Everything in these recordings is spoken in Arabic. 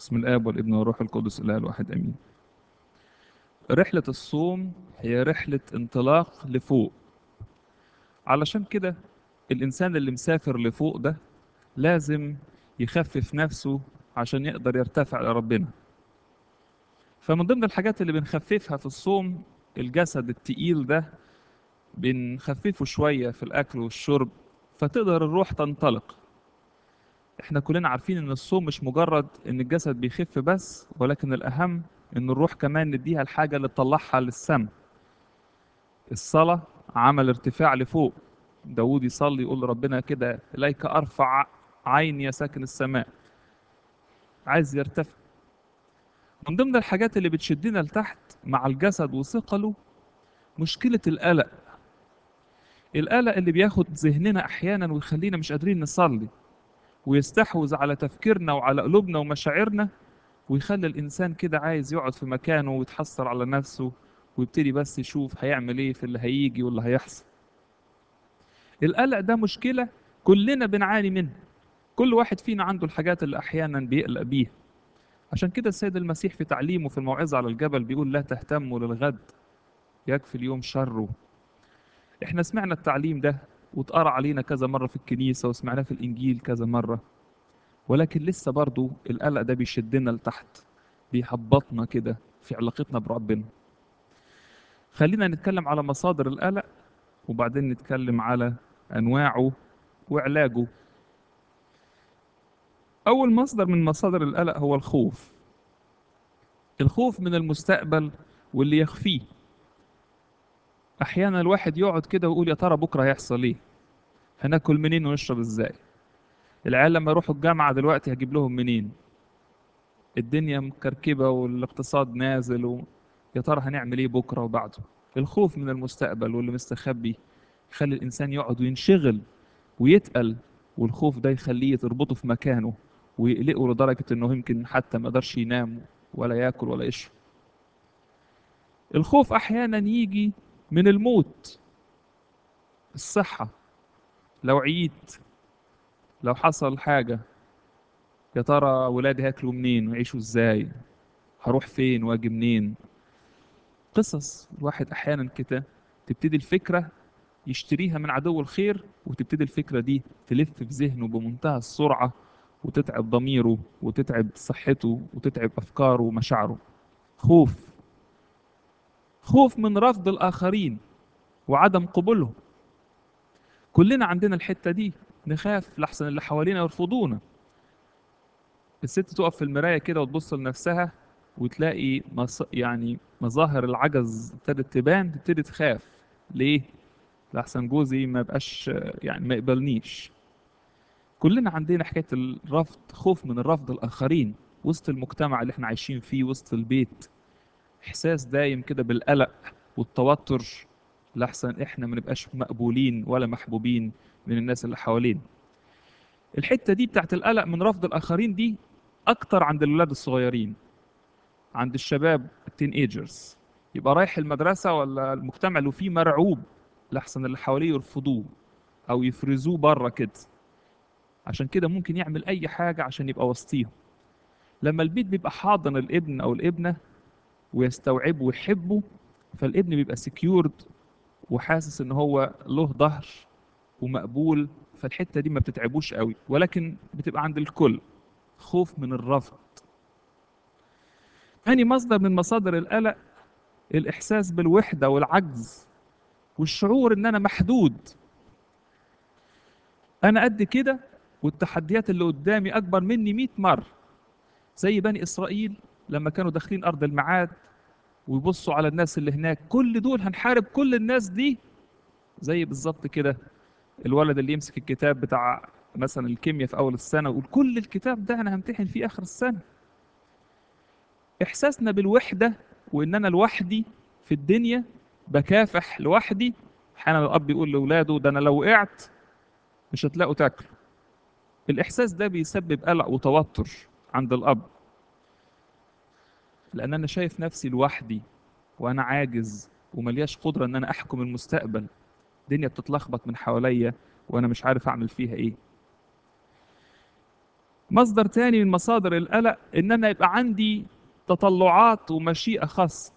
بسم الآب والابن والروح القدس الإله الواحد آمين. رحلة الصوم هي رحلة انطلاق لفوق. علشان كده الإنسان اللي مسافر لفوق ده لازم يخفف نفسه عشان يقدر يرتفع لربنا. فمن ضمن الحاجات اللي بنخففها في الصوم الجسد التقيل ده بنخففه شوية في الأكل والشرب فتقدر الروح تنطلق. احنا كلنا عارفين ان الصوم مش مجرد ان الجسد بيخف بس، ولكن الأهم ان الروح كمان نديها الحاجة اللي تطلعها للسماء. الصلاة عمل ارتفاع لفوق. داود يصلي يقول لربنا كده: إليك أرفع عيني يا ساكن السماء. عايز يرتفع. من ضمن الحاجات اللي بتشدنا لتحت مع الجسد وثقله مشكلة القلق. القلق اللي بياخد ذهننا أحيانا ويخلينا مش قادرين نصلي، ويستحوذ على تفكيرنا وعلى قلوبنا ومشاعرنا، ويخلي الإنسان كده عايز يقعد في مكانه ويتحسر على نفسه، ويبتدي بس يشوف هيعمل ايه في اللي هيجي واللي هيحصل. القلق ده مشكلة كلنا بنعاني منها. كل واحد فينا عنده الحاجات اللي أحيانا بيقلق بيها. عشان كده السيد المسيح في تعليمه في الموعظة على الجبل بيقول: لا تهتموا للغد، يكفي اليوم شره. احنا سمعنا التعليم ده واتقرأ علينا كذا مرة في الكنيسة وسمعناه في الإنجيل كذا مرة، ولكن لسه برضو القلق ده بيشدنا لتحت، بيهبطنا كده في علاقتنا بربنا. خلينا نتكلم على مصادر القلق وبعدين نتكلم على أنواعه وعلاجه. أول مصدر من مصادر القلق هو الخوف. الخوف من المستقبل واللي يخفيه. أحيانا الواحد يقعد كده ويقول: يا ترى بكرة هيحصل إيه؟ هناكل منين ونشرب إزاي؟ العيال لما يروحوا الجامعة دلوقتي هجيب لهم منين؟ الدنيا مكركبة والاقتصاد نازل يا ترى هنعمل إيه بكرة وبعده؟ الخوف من المستقبل واللي مستخبي يخلي الإنسان يقعد وينشغل ويتقل، والخوف ده يخليه تربطه في مكانه ويقلقه لدرجة إنه يمكن حتى ما يقدرش ينام ولا ياكل ولا يشرب. الخوف أحيانا يجي من الموت. الصحة، لو عييت، لو حصل حاجة، يا ترى ولادي هياكلوا منين ويعيشوا ازاي؟ هروح فين واجي منين؟ قصص الواحد أحيانا كده تبتدي الفكرة يشتريها من عدو الخير، وتبتدي الفكرة دي تلف في ذهنه بمنتهى السرعة وتتعب ضميره وتتعب صحته وتتعب أفكاره ومشاعره. خوف. خوف من رفض الآخرين وعدم قبولهم. كلنا عندنا الحتة دي، نخاف لحسن اللي حوالينا يرفضونا. الست تقف في المراية كده وتبص لنفسها وتلاقي يعني مظاهر العجز ابتدت تبان، تبتدي تخاف. ليه؟ لحسن جوزي ما بقاش يعني ما يقبلنيش. كلنا عندنا حكاية الرفض، خوف من الرفض الآخرين وسط المجتمع اللي احنا عايشين فيه، وسط البيت. إحساس دايم كده بالقلق والتوتر لحسن احنا ما نبقاش مقبولين ولا محبوبين من الناس اللي حوالينا. الحتة دي بتاعت القلق من رفض الآخرين دي أكتر عند الولاد الصغيرين، عند الشباب التين ايجرز. يبقى رايح المدرسة ولا المجتمع اللي فيه مرعوب لحسن اللي حواليه يرفضوه أو يفرزوه بره كده. عشان كده ممكن يعمل أي حاجة عشان يبقى وسطيهم. لما البيت بيبقى حاضن الابن أو الابنة ويستوعبه ويحبه، فالابن بيبقى سكيورد وحاسس ان هو له ظهر ومقبول، فالحتة دي ما بتتعبوش قوي، ولكن بتبقى عند الكل خوف من الرفض. تاني مصدر من مصادر القلق الإحساس بالوحدة والعجز والشعور إن أنا محدود. أنا قد كده والتحديات اللي قدامي أكبر مني 100 مرة. زي بني إسرائيل لما كانوا داخلين أرض الميعاد ويبصوا على الناس اللي هناك، كل دول هنحارب كل الناس دي. زي بالظبط كده الولد اللي يمسك الكتاب بتاع مثلا الكيمياء في أول السنة ويقول: كل الكتاب ده أنا همتحن فيه آخر السنة. إحساسنا بالوحدة وإن أنا لوحدي في الدنيا، بكافح لوحدي. أحيانا الأب يقول لأولاده: ده أنا لو وقعت مش هتلاقوا تاكلوا. الإحساس ده بيسبب قلق وتوتر عند الأب، لأن أنا شايف نفسي لوحدي وأنا عاجز وملياش قدرة إن أنا أحكم المستقبل. الدنيا بتتلخبط من حواليا وأنا مش عارف أعمل فيها إيه. مصدر تاني من مصادر القلق ان انا يبقى عندي تطلعات ومشيئة خاصة.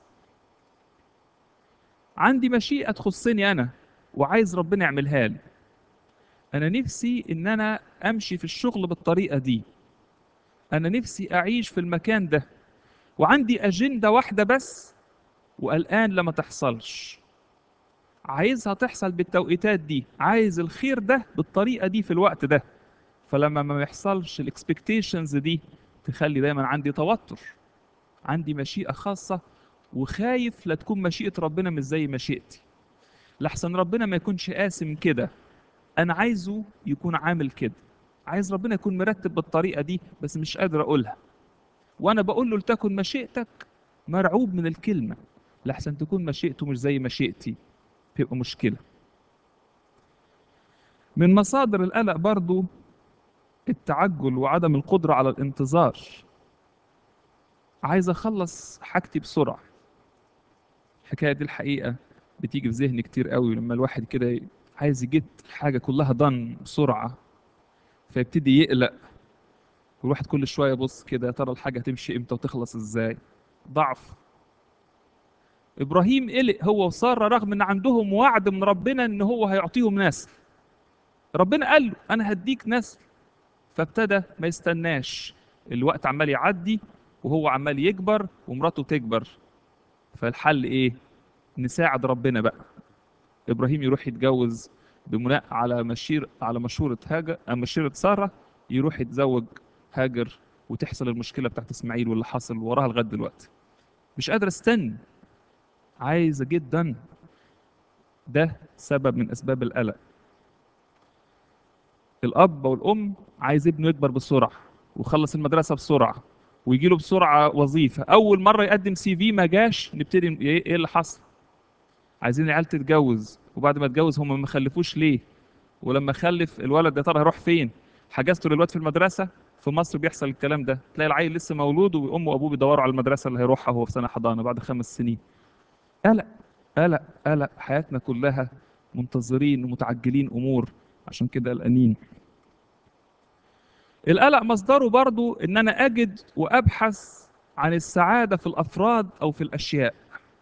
عندي مشيئة تخصني انا وعايز ربنا يعملها لي. انا نفسي ان انا امشي في الشغل بالطريقة دي، انا نفسي اعيش في المكان ده، وعندي اجندة واحدة بس وقلقان لما تحصلش. عايزها تحصل بالتوقيتات دي، عايز الخير ده بالطريقة دي في الوقت ده. فلما ما يحصلش الاكسبكتيشنز دي تخلي دايما عندي توتر، عندي مشيئة خاصة، وخايف لا تكون مشيئة ربنا مش زي مشيئتي، لحسن ربنا ما يكونش قاسم كده. أنا عايزه يكون عامل كده، عايز ربنا يكون مرتب بالطريقة دي بس مش قادر أقولها. وأنا بقول له لتكن مشيئتك، مرعوب من الكلمة، لحسن تكون مشيئته مش زي مشيئتي، تبقى مشكلة. من مصادر القلق برضو التعجل وعدم القدرة على الانتظار. عايز أخلص حاجتي بسرعة. الحكاية دي الحقيقة بتيجي في ذهني كتير قوي لما الواحد كده عايز يجيت الحاجة كلها ضن بسرعة، فيبتدي يقلق. والواحد كل شوية يبص كده يا ترى الحاجة تمشي امتى وتخلص ازاي. ضعف. إبراهيم قلق هو وسارة رغم إن عندهم وعد من ربنا إن هو هيعطيهم نسل. ربنا قال له أنا هديك نسل، فابتدى ما يستناش. الوقت عمال يعدي وهو عمال يكبر ومراته تكبر. فالحل إيه؟ نساعد ربنا بقى. ابراهيم يروح يتجوز بناء على مشورة هاجر، مشورة سارة، يروح يتزوج هاجر، وتحصل المشكلة بتاعت اسماعيل واللي حصل وراها لغاية دلوقتي. مش قادر استنى، عايزة جدا. ده سبب من اسباب القلق. الاب والام عايز ابنه يكبر بسرعة ويخلص المدرسة بسرعة ويجي له بسرعة وظيفة. أول مرة يقدم سي في ما جاش، نبتدي إيه اللي حصل؟ عايزين العيال تتجوز، وبعد ما اتجوز هم ما خلفوش ليه؟ ولما خلف الولد يا ترى هيروح فين؟ حجزته للواد في المدرسه. في مصر بيحصل الكلام ده، تلاقي العيل لسه مولود وامه وابوه بيدوروا على المدرسه اللي هيروحها وهو في سنه حضانه بعد 5 سنين. قلق، قلق، قلق. حياتنا كلها منتظرين ومتعجلين امور، عشان كده قلقانين. القلق مصدره برضو ان انا اجد وابحث عن السعاده في الافراد او في الاشياء.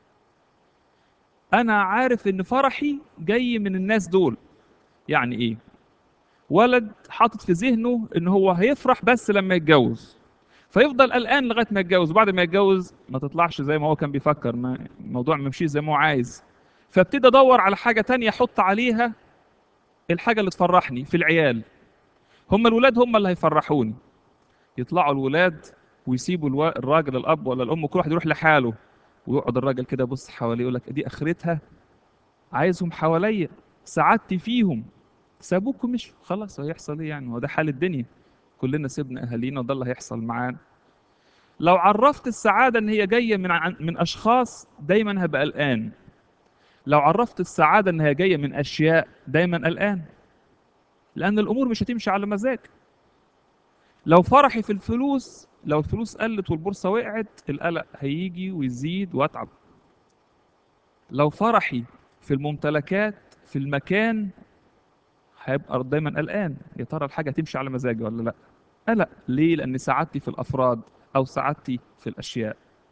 انا عارف ان فرحي جاي من الناس دول. يعني ايه؟ ولد حاطط في ذهنه ان هو هيفرح بس لما يتجوز، فيفضل قلقان لغايه ما يتجوز، وبعد ما يتجوز ما تطلعش زي ما هو كان بيفكر، ما الموضوع ما يمشيش زي ما هو عايز. فابتدي ادور على حاجه تانية احط عليها الحاجه اللي تفرحني في العيال. هم الولاد هم اللي هيفرحوني. يطلعوا الولاد ويسيبوا الراجل الاب ولا الام كل واحد يروح لحاله، ويقعد الراجل كده يبص حواليه يقول لك دي اخرتها، عايزهم حواليا، سعادتي فيهم. سابوكم مش خلاص، هيحصل ايه يعني؟ هو ده حال الدنيا، كلنا سيبنا اهالينا وده اللي هيحصل معانا. لو عرفت السعاده ان هي جايه من اشخاص دايما هبقى قلقان. لو عرفت السعاده ان هي جايه من اشياء دايما قلقان، لان الامور مش هتمشي على مزاج. لو فرحي في الفلوس، لو الفلوس قلت والبورصه وقعت، القلق هيجي ويزيد واتعب. لو فرحي في الممتلكات في المكان، هيبقى دايما قلقان يا ترى الحاجه هتمشي على مزاجي ولا لا. قلق ليه؟ لان سعادتي في الافراد او سعادتي في الاشياء.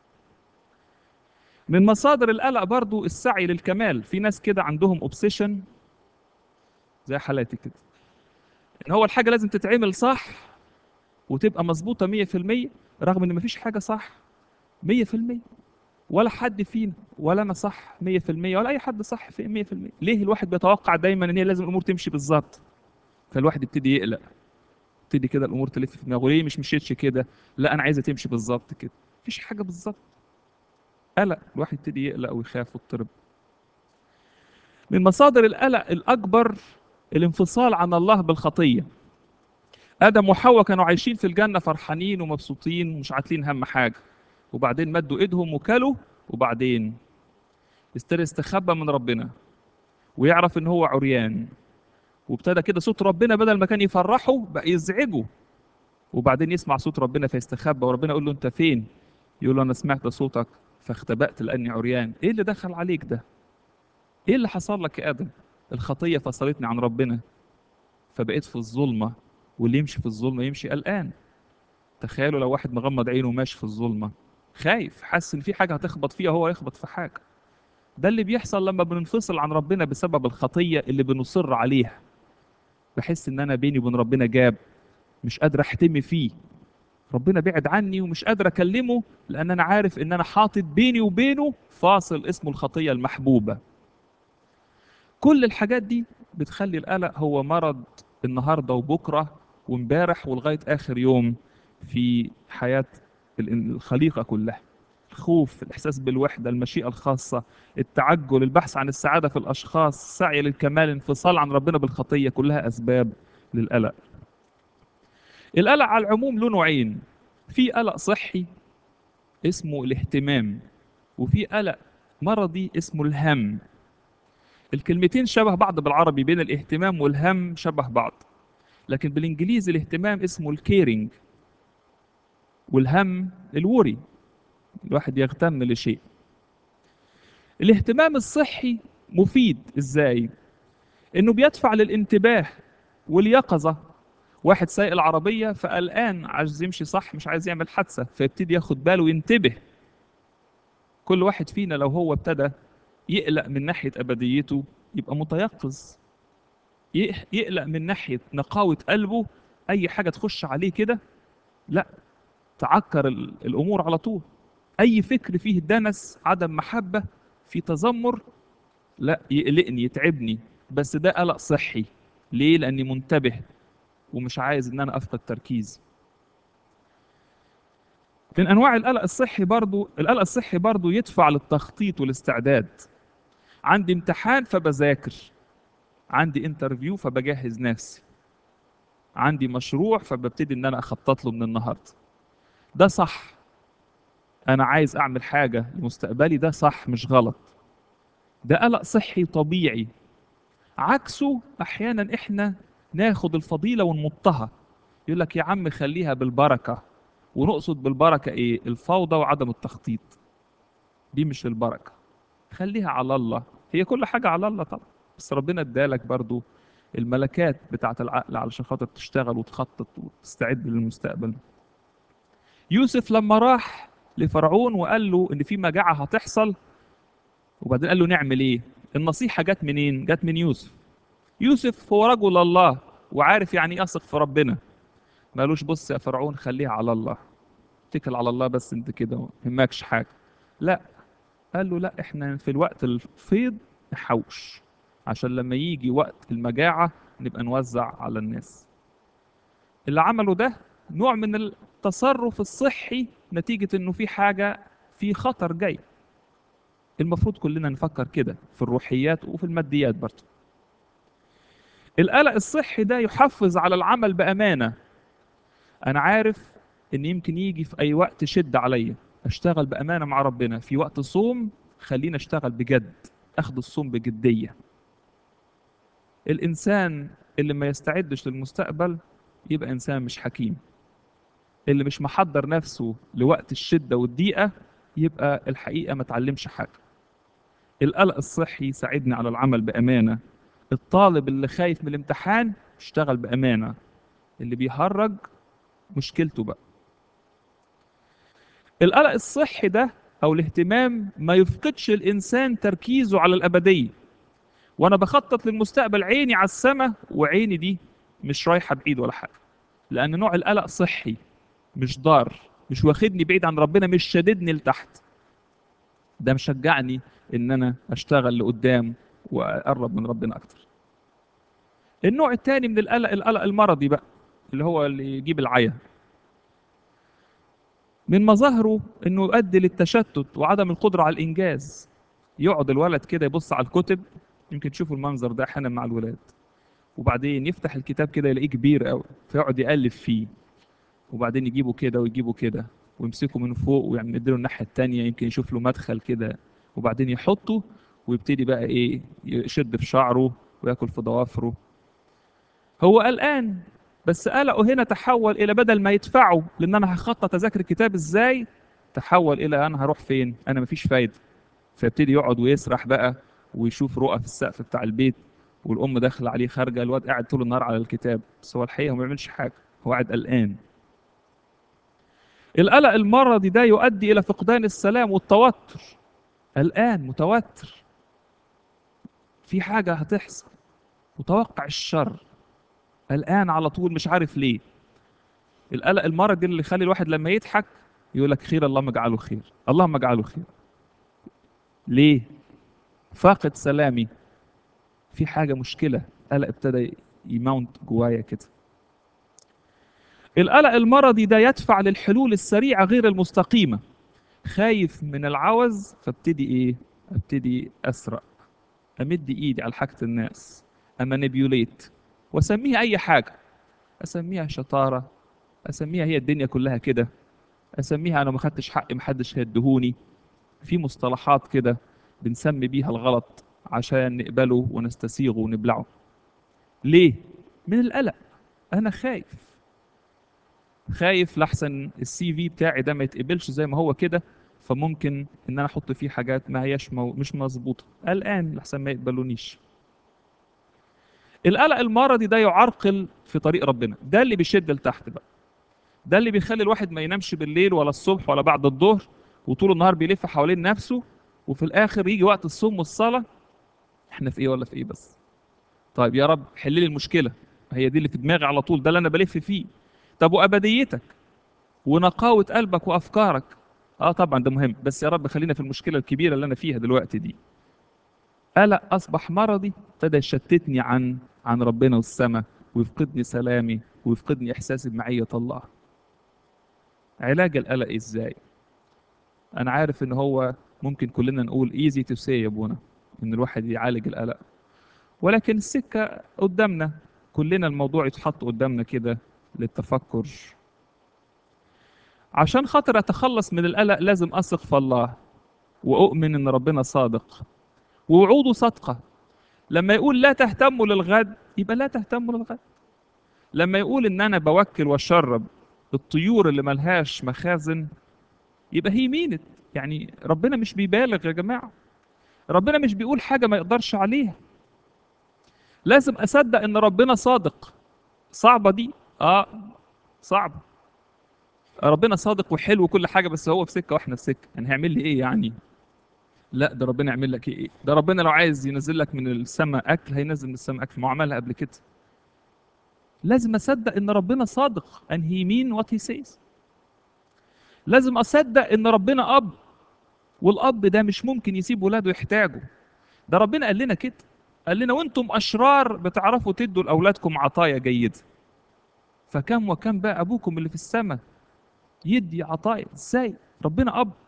من مصادر القلق برضو السعي للكمال. في ناس كده عندهم اوبسيشن زي حالاتي كده، ان هو الحاجه لازم تتعمل صح وتبقى مظبوطه 100%، رغم ان مفيش حاجه صح 100%، ولا حد فينا ولا انا صح 100% ولا اي حد صح في 100%. ليه الواحد بيتوقع دايما ان هي لازم الامور تمشي بالظبط؟ فالواحد يبتدي يقلق، تبتدي كده الامور تلف في دماغه، ليه مش مشيتش كده؟ لا انا عايزه تمشي بالظبط كده. مفيش حاجه بالظبط. قلق، الواحد يبتدي يقلق ويخاف ويضطرب. من مصادر القلق الأكبر الانفصال عن الله بالخطية. آدم وحواء كانوا عايشين في الجنة فرحانين ومبسوطين ومش عاتلين هم حاجة، وبعدين مدوا إيدهم وكلوا، وبعدين ابتدى يستخبى من ربنا ويعرف إن هو عريان، وابتدى كده صوت ربنا بدل ما كان يفرحه بقى يزعجه. وبعدين يسمع صوت ربنا فيستخبى، وربنا يقول له أنت فين؟ يقول له أنا سمعت صوتك فاختبأت لأني عريان. إيه اللي دخل عليك ده؟ إيه اللي حصل لك يا آدم؟ الخطية فصلتني عن ربنا، فبقيت في الظلمة، واللي يمشي في الظلمة يمشي قلقان. تخيلوا لو واحد مغمض عينه وماشي في الظلمة، خايف، حاسس ان في حاجة هتخبط فيها، هو يخبط في حاجة. ده اللي بيحصل لما بننفصل عن ربنا بسبب الخطية اللي بنصر عليها. بحس ان انا بيني وبين ربنا جاب، مش قادر احتمي فيه. ربنا بعد عني ومش قادر اكلمه، لان انا عارف ان انا حاطط بيني وبينه فاصل اسمه الخطية المحبوبة. كل الحاجات دي بتخلي القلق هو مرض النهارده وبكره وامبارح ولغايه اخر يوم في حياه الخليقه كلها. الخوف، الاحساس بالوحده، المشيئه الخاصه، التعجل، البحث عن السعاده في الاشخاص، السعي للكمال، الانفصال عن ربنا بالخطيه، كلها اسباب للقلق. القلق على العموم له نوعين: في قلق صحي اسمه الاهتمام، وفي قلق مرضي اسمه الهم. الكلمتين شبه بعض بالعربي، بين الاهتمام والهم شبه بعض، لكن بالانجليزي الاهتمام اسمه الكيرنج، والهم الوري، الواحد يهتم لشيء. الاهتمام الصحي مفيد ازاي؟ انه بيدفع للانتباه واليقظة. واحد سايق العربية فقلقان، عايز يمشي صح، مش عايز يعمل حادثة، فيبتدي ياخد باله وينتبه. كل واحد فينا لو هو ابتدى يقلق من ناحية أبديته يبقى متيقظ. يقلق من ناحية نقاوة قلبه، أي حاجة تخش عليه كده لا، تعكر الامور على طول. اي فكر فيه دنس، عدم محبه، في تذمر، لا يقلقني يتعبني. بس ده قلق صحي. ليه؟ لاني منتبه ومش عايز ان انا افقد تركيزي. من انواع القلق الصحي برضو يدفع للتخطيط والاستعداد. عندي امتحان فبذاكر، عندي انترفيو فبجهز نفسي، عندي مشروع فببتدي ان انا اخطط له من النهارده. ده صح، انا عايز اعمل حاجه لمستقبلي، ده صح مش غلط. ده قلق صحي طبيعي. عكسه احيانا احنا ناخد الفضيله ونمطها، يقول لك يا عم خليها بالبركه. ونقصد بالبركه ايه؟ الفوضى وعدم التخطيط. دي مش البركه، خليها على الله. هي كل حاجه على الله طبعا، بس ربنا ادالك برضو الملكات بتاعه العقل علشان خاطر تشتغل وتخطط وتستعد للمستقبل. يوسف لما راح لفرعون وقال له ان في مجاعه هتحصل، وبعدين قال له نعمل ايه؟ النصيحه جت منين؟ جت من يوسف. يوسف هو رجل الله وعارف يعني ايه يثق في ربنا. ما قالوش بص يا فرعون خليها على الله، اتكل على الله بس انت كده ما يهمكش حاجه. لا، قال له لا، احنا في الوقت الفيض نحوش عشان لما يجي وقت المجاعه نبقى نوزع على الناس. اللي عمله ده نوع من التصرف الصحي نتيجه انه في حاجه، في خطر جاي. المفروض كلنا نفكر كده في الروحيات وفي الماديات برضه. القلق الصحي ده يحفز على العمل بأمانة. أنا عارف إن يمكن يجي في أي وقت شد عليا، أشتغل بأمانة مع ربنا. في وقت صوم خليني أشتغل بجد، أخد الصوم بجدية. الإنسان اللي ما يستعدش للمستقبل يبقى إنسان مش حكيم. اللي مش محضر نفسه لوقت الشدة والضيقة يبقى الحقيقة ما تعلمش حاجة. القلق الصحي يساعدني على العمل بأمانة. الطالب اللي خايف من الامتحان اشتغل بأمانة، اللي بيهرج مشكلته بقى. القلق الصحي ده او الاهتمام ما يفقدش الانسان تركيزه على الابديه. وانا بخطط للمستقبل عيني على السماء، وعيني دي مش رايحه بعيد ولا حاجه، لان نوع القلق صحي، مش ضار، مش واخدني بعيد عن ربنا، مش شاددني لتحت. ده مشجعني ان انا اشتغل لقدام واقرب من ربنا اكتر. النوع الثاني من القلق، القلق المرضي بقى، اللي هو اللي يجيب العيا. من مظاهره انه يؤدي للتشتت وعدم القدره على الانجاز. يقعد الولد كده يبص على الكتب، يمكن تشوفوا المنظر ده احيانا مع الولاد، وبعدين يفتح الكتاب كده يلاقيه كبير قوي فيقعد يقلب فيه، وبعدين يجيبه كده ويجيبه كده ويمسكه من فوق ويعمل يديله الناحيه التانيه، يمكن يشوف له مدخل كده، وبعدين يحطه ويبتدي بقى ايه، يشد في شعره وياكل في ضوافره. هو قلقان، بس قلقه هنا تحول الى بدل ما يدفعه لان انا هخطط اذاكر الكتاب ازاي، تحول الى انا هروح فين، انا مفيش فايده. فيبتدي يقعد ويسرح بقى ويشوف رؤى في السقف بتاع البيت، والام داخله عليه خارجه، الواد قاعد طول النهار على الكتاب، بس هو الحقيقه ما بيعملش حاجه، هو قاعد قلقان. القلق المرضي ده يؤدي إلى فقدان السلام والتوتر. قلقان متوتر، في حاجة هتحصل، متوقع الشر، قلقان على طول مش عارف ليه. القلق المرضي اللي يخلي الواحد لما يضحك يقول لك خير، اللهم اجعله خير، اللهم اجعله خير. ليه؟ فاقد سلامي، في حاجة مشكلة، قلق ابتدى يماونت جوايا كده. القلق المرضي ده يدفع للحلول السريعة غير المستقيمة. خايف من العوز فابتدي ايه؟ ابتدي اسرق، امد ايدي على حاجة الناس، امانيبيوليت، واسميها اي حاجة. اسميها شطارة، اسميها هي الدنيا كلها كده، اسميها انا ما خدتش حقي محدش هيديهوني. في مصطلحات كده بنسمي بيها الغلط عشان نقبله ونستسيغه ونبلعه. ليه؟ من القلق. انا خايف، خايف لحسن السي في بتاعي ده ما يتقبلش زي ما هو كده، فممكن ان انا احط فيه حاجات ما هياش مش مظبوطه، قلقان لحسن ما يقبلونيش. القلق المرضي ده يعرقل في طريق ربنا، ده اللي بيشد لتحت بقى، ده اللي بيخلي الواحد ما ينامش بالليل ولا الصبح ولا بعد الظهر، وطول النهار بيلف حوالين نفسه، وفي الاخر يجي وقت الصوم والصلاه، احنا في ايه ولا في ايه بس؟ طيب يا رب حل لي المشكله، هي دي اللي في دماغي على طول، ده اللي انا بلف فيه. طب وابديتك ونقاوة قلبك وأفكارك؟ آه طبعا ده مهم، بس يا رب خلينا في المشكلة الكبيرة اللي أنا فيها دلوقتي دي. قلق أصبح مرضي، ابتدى يشتتني عن ربنا والسماء، ويفقدني سلامي، ويفقدني إحساسي بمعية الله. علاج القلق إزاي؟ أنا عارف إن هو ممكن كلنا نقول easy to say يا ابونا، إن الواحد يعالج القلق، ولكن السكة قدامنا، كلنا الموضوع يتحط قدامنا كده للتفكر. عشان خاطر أتخلص من القلق لازم أثق في الله، وأؤمن إن ربنا صادق ووعوده صادقة. لما يقول لا تهتموا للغد يبقى لا تهتموا للغد. لما يقول إن أنا بوكل وأشرب الطيور اللي ملهاش مخازن يبقى هي مينت. يعني ربنا مش بيبالغ يا جماعة، ربنا مش بيقول حاجة ما يقدرش عليها. لازم أصدق إن ربنا صادق. صعبة دي؟ آه صعبة. ربنا صادق وحلو وكل حاجة، بس هو في سكة وإحنا في سكة، يعني هيعمل لي إيه يعني؟ لا ده ربنا يعمل لك ايه؟ ده ربنا لو عايز ينزل لك من السماء اكل هينزل من السماء اكل، ما هو عملها قبل كده. لازم اصدق ان ربنا صادق and he mean what he says. لازم اصدق ان ربنا اب، والاب ده مش ممكن يسيب ولاده يحتاجوا. ده ربنا قال لنا كده، قال لنا وانتم اشرار بتعرفوا تدوا لاولادكم عطايا جيده، فكم وكم بقى ابوكم اللي في السماء يدي عطايا ازاي؟ ربنا اب.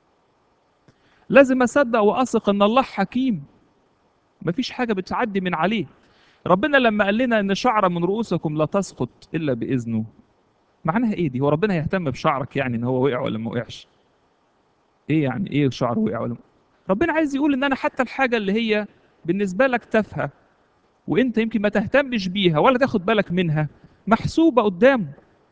لازم اصدق واثق ان الله حكيم، مفيش حاجه بتعدي من عليه. ربنا لما قال لنا ان شعره من رؤوسكم لا تسقط الا باذنه، معناها ايه دي؟ هو ربنا يهتم بشعرك يعني ان هو وقع ولا ما وقعش؟ ايه يعني ايه شعر وقع ولا ما؟ ربنا عايز يقول ان انا حتى الحاجه اللي هي بالنسبه لك تافهه وانت يمكن ما تهتمش بيها ولا تاخد بالك منها، محسوبه قدامه،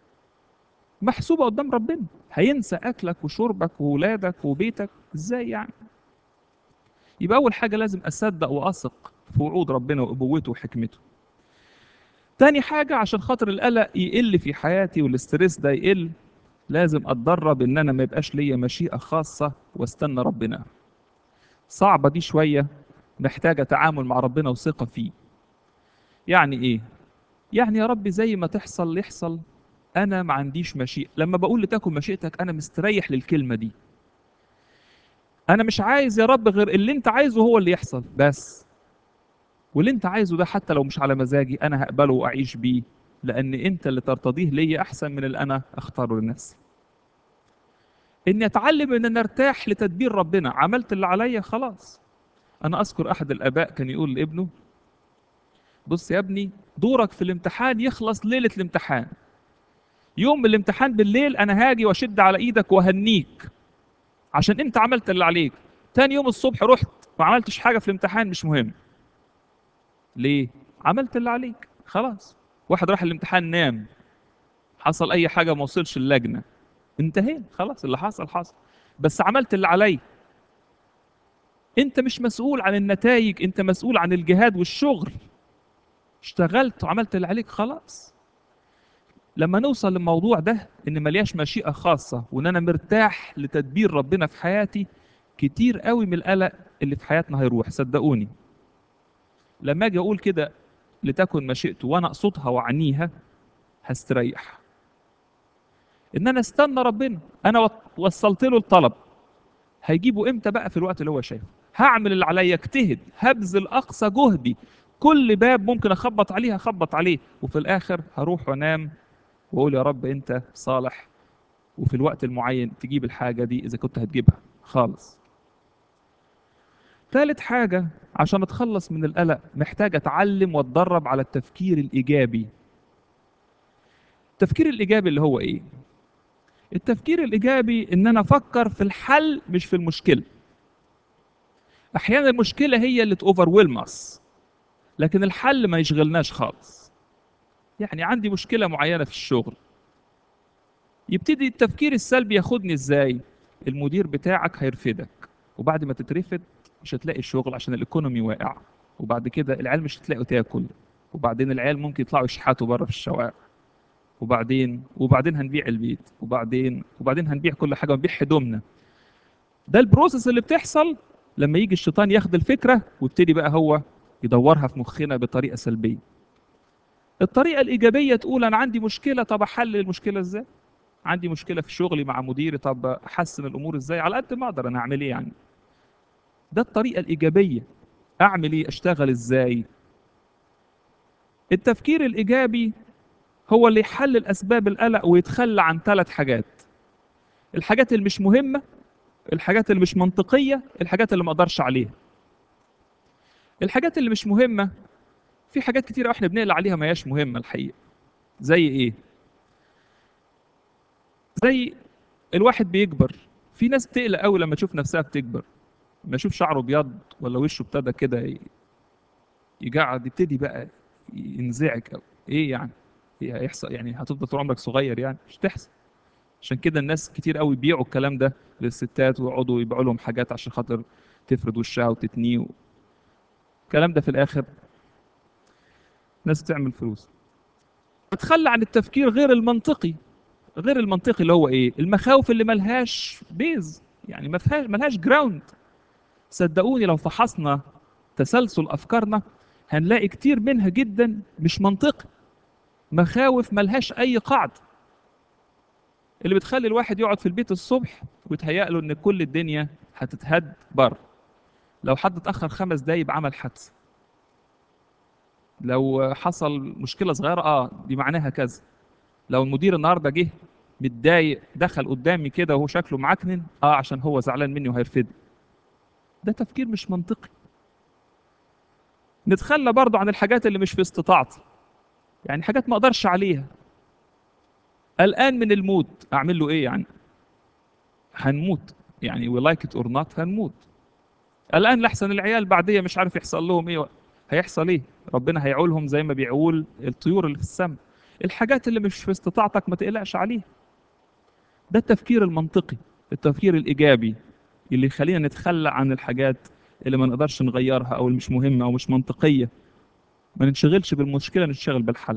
محسوبه قدام ربنا. هينسى اكلك وشربك وولادك وبيتك ازاي يعني؟ يبقى اول حاجه لازم اصدق واثق في وعود ربنا وابوته وحكمته. تاني حاجة عشان خاطر القلق يقل في حياتي والاسترس ده يقل، لازم اتدرب ان انا ما يبقاش ليا مشيئة خاصة واستنى ربنا. صعبة دي شوية، محتاجة تعامل مع ربنا وثقة فيه. يعني ايه؟ يعني يا رب زي ما تحصل يحصل، انا ما عنديش مشيئة. لما بقول لتكن مشيئتك انا مستريح للكلمة دي. انا مش عايز يا رب غير اللي انت عايزه هو اللي يحصل بس، واللي انت عايزه ده حتى لو مش على مزاجي انا هقبله واعيش بيه، لان انت اللي ترتضيه ليا احسن من اللي انا اختاره لنفسي. اني اتعلم ان انا ارتاح لتدبير ربنا، عملت اللي عليا خلاص. انا اذكر احد الاباء كان يقول لابنه بص يا ابني، دورك في الامتحان يخلص ليلة الامتحان، يوم الامتحان بالليل انا هاجي واشد على ايدك وهنيك عشان انت عملت اللي عليك. تاني يوم الصبح رحت ما عملتش حاجة في الامتحان مش مهم. ليه؟ عملت اللي عليك خلاص. واحد راح الامتحان نام، حصل اي حاجة ما وصلش اللجنة، انتهينا خلاص، اللي حصل حصل، بس عملت اللي عليا. انت مش مسؤول عن النتائج، انت مسؤول عن الجهاد والشغل. اشتغلت وعملت اللي عليك خلاص. لما نوصل للموضوع ده ان ملياش مشيئة خاصة وان انا مرتاح لتدبير ربنا في حياتي، كتير قوي من القلق اللي في حياتنا هيروح. صدقوني لما اجي اقول كده لتكن مشيئته وانا اقصدها واعنيها هستريح. ان انا استنى ربنا، انا وصلت له الطلب، هيجيبه امتى بقى؟ في الوقت اللي هو شايفه. هعمل اللي عليا، اجتهد، هبذل اقصى جهدي، كل باب ممكن اخبط عليه هخبط عليه، وفي الاخر هروح وانام واقول يا رب انت صالح، وفي الوقت المعين تجيب الحاجة دي اذا كنت هتجيبها خالص. ثالث حاجة عشان اتخلص من القلق، محتاج اتعلم واتدرب على التفكير الايجابي. التفكير الايجابي اللي هو ايه؟ التفكير الايجابي ان انا افكر في الحل مش في المشكلة. احيانا المشكلة هي اللي توفرويلم اس، لكن الحل ما يشغلناش خالص. يعني عندي مشكلة معينة في الشغل، يبتدي التفكير السلبي ياخدني ازاي؟ المدير بتاعك هيرفدك، وبعد ما تترفد مش هتلاقي شغل عشان الايكونومي واقع، وبعد كده العيال مش هتلاقوا تاكل، وبعدين العيال ممكن يطلعوا يشحتوا بره في الشوارع، وبعدين هنبيع البيت، وبعدين هنبيع كل حاجة ونبيع هدومنا. ده البروسيس اللي بتحصل لما يجي الشيطان ياخد الفكرة ويبتدي بقى هو يدورها في مخنا بطريقة سلبية. الطريقة الإيجابية تقول أنا عندي مشكلة، طب أحل المشكلة إزاي؟ عندي مشكلة في شغلي مع مديري، طب أحسن الأمور إزاي؟ على قد ما أقدر أنا أعمل إيه يعني؟ ده الطريقة الإيجابية. أعمل إيه؟ أشتغل إزاي؟ التفكير الإيجابي هو اللي يحلل أسباب القلق ويتخلى عن ثلاث حاجات: الحاجات اللي مش مهمة، الحاجات اللي مش منطقية، الحاجات اللي ما أقدرش عليها. الحاجات اللي مش مهمة، في حاجات كتير احنا بنقلق عليها ما هياش مهمة الحقيقة. زي إيه؟ زي الواحد بيكبر، في ناس بتقلق قوي لما تشوف نفسها بتكبر، لما يشوف شعره ابيض ولا وشه ابتدى كده يقعد، يبتدي بقى ينزعج قوي. ايه يعني؟ ايه هيحصل يعني؟ هتفضل طول عمرك صغير يعني؟ مش تحصل. عشان كده الناس كتير قوي بيبيعوا الكلام ده للستات ويقعدوا يبيعوا لهم حاجات عشان خاطر تفرد وشها وتتنيه. الكلام ده في الاخر ناس تعمل فلوس. بتخلى عن التفكير غير المنطقي. غير المنطقي اللي هو ايه؟ المخاوف اللي ملهاش بيز، يعني ما فيهاش ملهاش جراوند. صدقوني لو فحصنا تسلسل افكارنا هنلاقي كتير منها جدا مش منطقي، مخاوف ملهاش اي قاعده، اللي بتخلي الواحد يقعد في البيت الصبح ويتهيأ له ان كل الدنيا هتتهد بره. لو حد اتاخر 5 دقايق يبقى عمل حادثه، لو حصل مشكله صغيره دي معناها كذا، لو المدير النهارده جه متضايق دخل قدامي كده وهو شكله معكنن عشان هو زعلان مني وهيرفدني. ده تفكير مش منطقي. نتخلى برضه عن الحاجات اللي مش في استطاعتي، يعني حاجات ما اقدرش عليها. قلقان من الموت، اعمل له ايه يعني؟ هنموت يعني we like it or not، هنموت. قلقان لحسن العيال بعديه مش عارف يحصل لهم ايه، هيحصل ايه؟ ربنا هيعولهم زي ما بيعول الطيور اللي في السماء. الحاجات اللي مش في استطاعتك ما تقلقش عليها. ده التفكير المنطقي، التفكير الايجابي اللي يخلينا نتخلى عن الحاجات اللي ما نقدرش نغيرها او اللي مش مهمه او مش منطقيه. ما ننشغلش بالمشكله، نشتغل بالحل.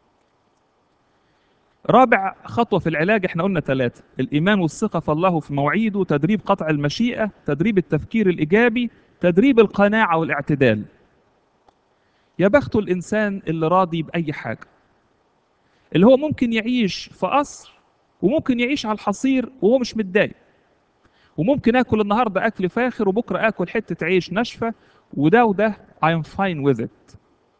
رابع خطوة في العلاج احنا قلنا ثلاثة: الإيمان والثقة في الله وفي مواعيده، تدريب قطع المشيئة، تدريب التفكير الإيجابي، تدريب القناعة والاعتدال. يا بخته الإنسان اللي راضي بأي حاجة، اللي هو ممكن يعيش في قصر وممكن يعيش على الحصير وهو مش متضايق، وممكن آكل النهاردة أكل فاخر وبكرة آكل حتة عيش ناشفة، وده I'm fine with it.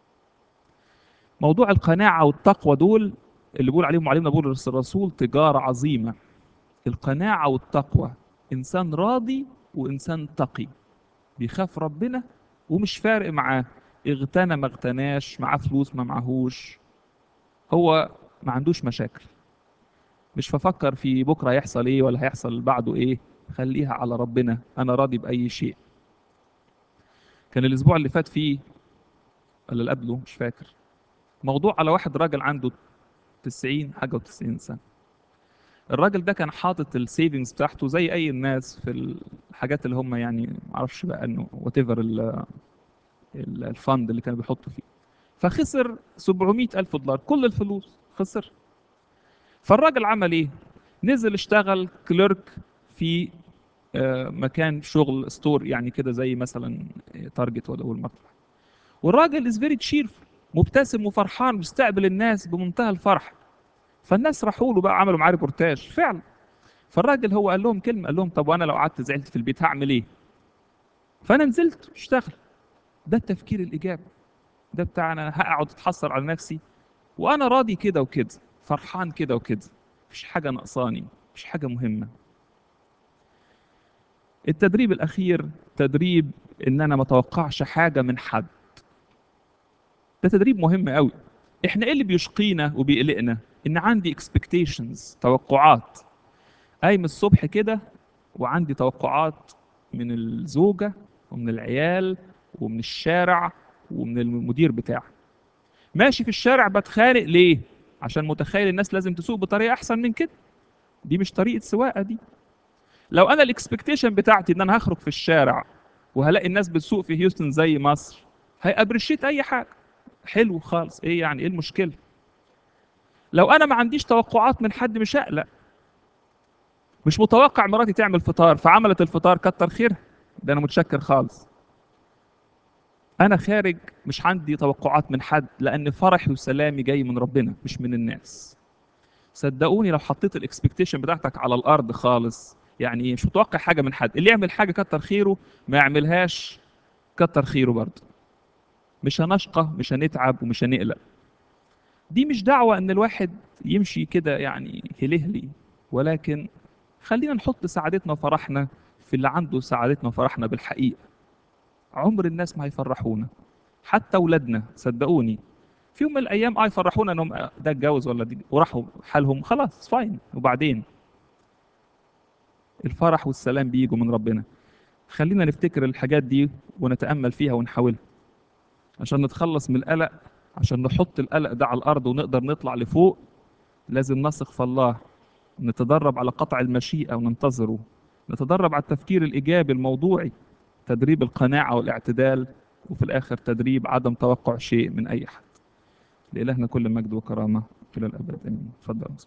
موضوع القناعة والتقوى دول اللي بيقول عليهم معلمنا بولس الرسول تجارة عظيمة. القناعة والتقوى، إنسان راضي وإنسان تقي، بيخاف ربنا ومش فارق معاه اغتنى ما اغتناش، معاه فلوس ما معهوش، هو ما عندوش مشاكل. مش بفكر في بكرة هيحصل ايه ولا هيحصل بعده ايه، خليها على ربنا، انا راضي بأي شيء. كان الاسبوع اللي فات فيه ولا اللي قبله مش فاكر، موضوع على واحد راجل عنده 90 حاجة و90 سنة. الراجل ده كان حاطط السيفنجز بتاعته زي اي الناس في الحاجات اللي هم يعني معرفش بقى انه وات ايفر الفند اللي كانوا بيحطوا فيه. فخسر 700 ألف دولار، كل الفلوس خسر. فالراجل عمل ايه؟ نزل اشتغل كليرك في مكان شغل ستور يعني كده زي مثلا تارجت ولا اول مطرح. والراجل از فيري تشير، مبتسم وفرحان بيستقبل الناس بمنتهى الفرح. فالناس راحوا له بقى عملوا معاه ريبورتاج فعلا. فالراجل هو قال لهم كلمه، قال لهم طب وانا لو قعدت زعلت في البيت هعمل ايه؟ فانا نزلت اشتغل. ده التفكير الايجابي، ده بتاع انا هقعد اتحسر على نفسي وانا راضي كده وكده، فرحان كده وكده، مفيش حاجه ناقصاني، مفيش حاجه مهمه. التدريب الاخير تدريب ان انا ما اتوقعش حاجه من حد. ده تدريب مهم قوي. احنا ايه اللي بيشقينا وبيقلقنا؟ ان عندي اكسبكتيشنز، توقعات. قايم الصبح كده وعندي توقعات من الزوجه ومن العيال ومن الشارع ومن المدير بتاعي. ماشي في الشارع بتخانق ليه؟ عشان متخيل الناس لازم تسوق بطريقه احسن من كده. دي مش طريقه سواقه دي. لو انا الاكسبكتيشن بتاعتي ان انا هخرج في الشارع وهلاقي الناس بتسوق في هيوستن زي مصر، هيابريشيت اي حاجه. حلو خالص، ايه يعني ايه المشكله؟ لو انا ما عنديش توقعات من حد مش هقلق. مش متوقع مراتي تعمل فطار فعملت الفطار، كتر خيرها، ده انا متشكر خالص. انا خارج مش عندي توقعات من حد، لان فرحي وسلامي جاي من ربنا مش من الناس. صدقوني لو حطيت الاكسبكتيشن بتاعتك على الارض خالص، يعني مش متوقع حاجه من حد، اللي يعمل حاجه كتر خيره، ما يعملهاش كتر خيره برضه. مش هنشقى، مش هنتعب، ومش هنقلق. دي مش دعوة ان الواحد يمشي كده يعني هلهلي، ولكن خلينا نحط سعادتنا وفرحنا في اللي عنده سعادتنا وفرحنا بالحقيقة. عمر الناس ما هيفرحونا، حتى اولادنا صدقوني. في يوم من الايام يفرحونا انهم ده اتجوز ولا دي وراحوا حالهم خلاص فاين، وبعدين الفرح والسلام بيجوا من ربنا. خلينا نفتكر الحاجات دي ونتأمل فيها ونحاولها عشان نتخلص من القلق. عشان نحط القلق ده على الأرض ونقدر نطلع لفوق، لازم نثق في الله، نتدرب على قطع المشيئة وننتظره، نتدرب على التفكير الإيجابي الموضوعي، تدريب القناعة والاعتدال، وفي الآخر تدريب عدم توقع شيء من أي حد. لإلهنا كل مجد وكرامة إلى الأبد آمين. اتفضل.